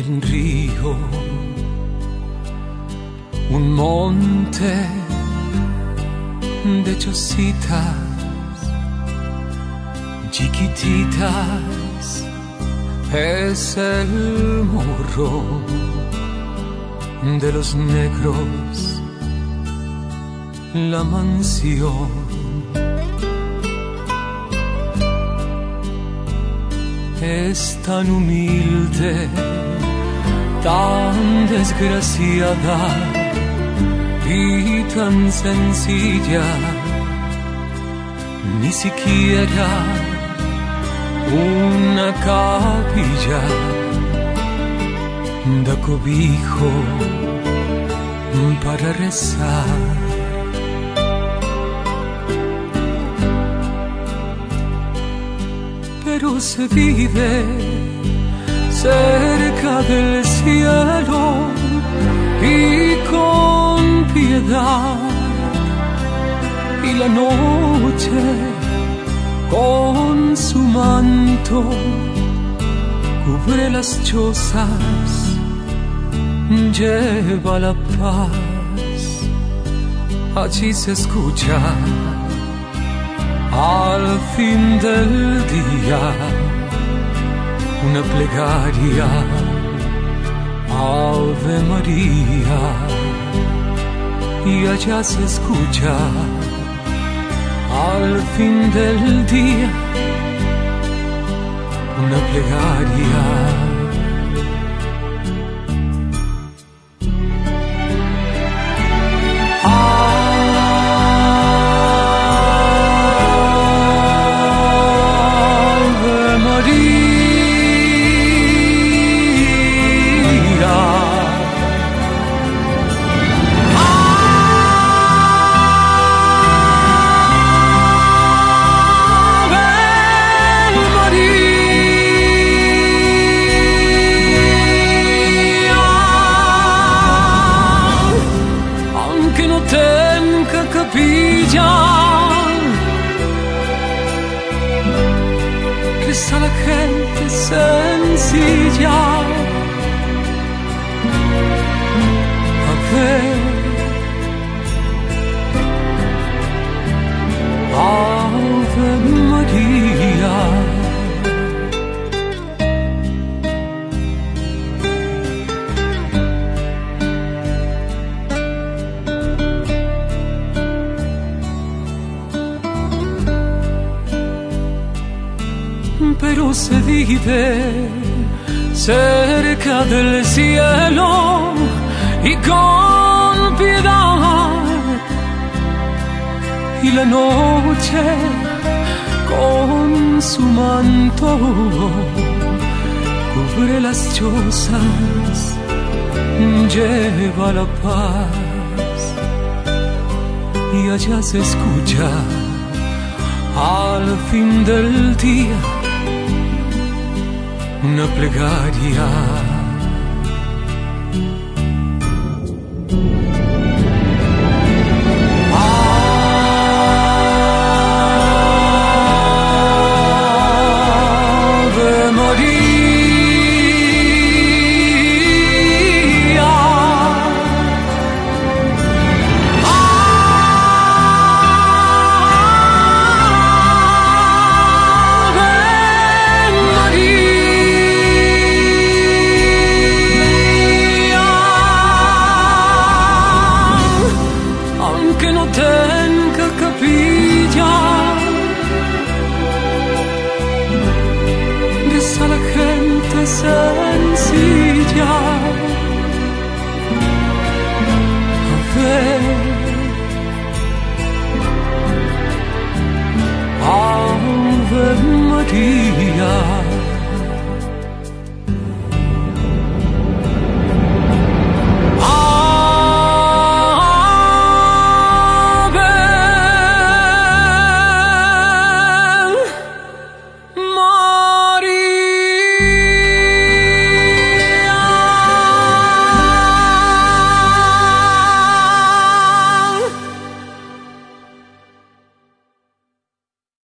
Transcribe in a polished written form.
un río, un monte de chocitas chiquititas, es el morro de los negros, la mansión. Es tan humilde, tan desgraciada y tan sencilla, ni siquiera una capilla da cobijo para rezar. Pero se vive cerca del cielo y con piedad, y la noche con su manto cubre las chozas, lleva la paz. Allí se escucha al fin del día una plegaria, Ave María, y allá se escucha al fin del día una plegaria. Reza la gente sencilla, a ver, Ave María. Pero se vive cerca del cielo y con piedad, y la noche con su manto cubre las chozas, lleva la paz, y allá se escucha al fin del día una plegaria. Ave María, tenga capilla, reza la gente sencilla.